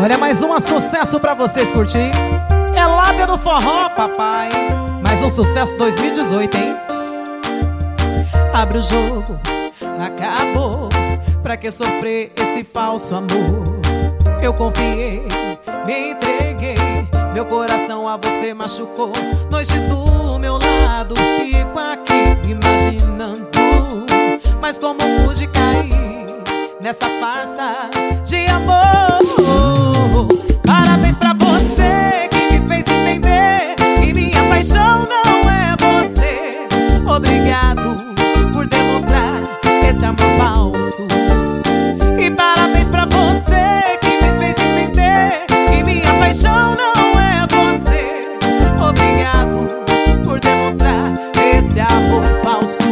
Olha, mais um sucesso pra vocês curtir. É Lábia do Forró, papai. Mais um sucesso 2018, hein? Abre o jogo, acabou. Pra que sofrer esse falso amor? Eu confiei, me entreguei. Meu coração a você machucou. Noite do meu lado, fico aqui imaginando. Mas como pude cair nessa farsa de amor? Parabéns pra você que me fez entender que minha paixão não é você. Obrigado por demonstrar esse amor falso. E parabéns pra você que me fez entender que minha paixão não é você. Obrigado por demonstrar esse amor falso.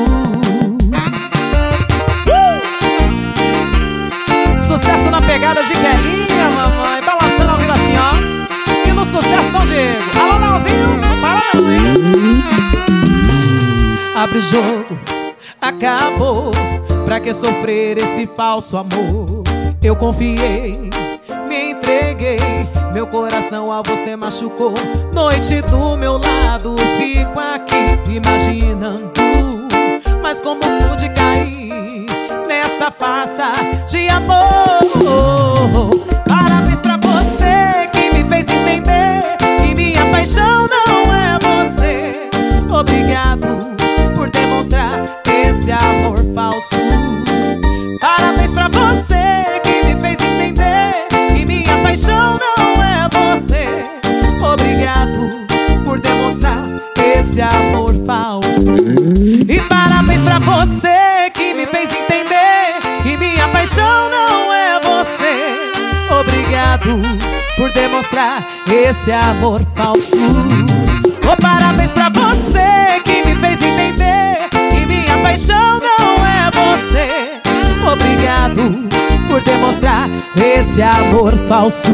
Sucesso na pegada de Kelinha, mamãe, balançando ao vivo assim, ó. E no sucesso Dom Diego. Alô, Nalzinho, não para não, hein? Abre o jogo, acabou. Pra que sofrer esse falso amor? Eu confiei, me entreguei. Meu coração a você machucou. Noite do meu lado, fico aqui imaginando. Mas como pude cair nessa farsa de amor? Parabéns pra você que me fez entender que minha paixão não é você. Obrigado por demonstrar esse amor falso. Parabéns pra você que me fez entender que minha paixão não é você. Obrigado por demonstrar esse amor falso. E parabéns pra você que me fez entender que minha paixão não é você. Obrigado por demonstrar esse amor falso. Oh, parabéns pra você que me fez entender que minha paixão não é você. Obrigado por demonstrar esse amor falso.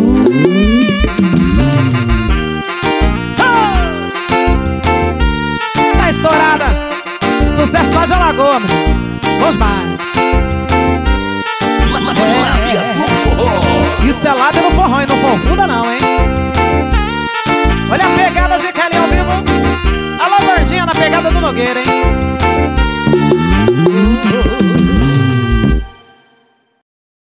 Tá estourada. Sucesso lá de Alagoas, vamos mais. Isso é Lábia do Forró, e não confunda não, hein? Olha a pegada de Kelinha ao vivo. Alô, gordinha, na pegada do Nogueira, hein?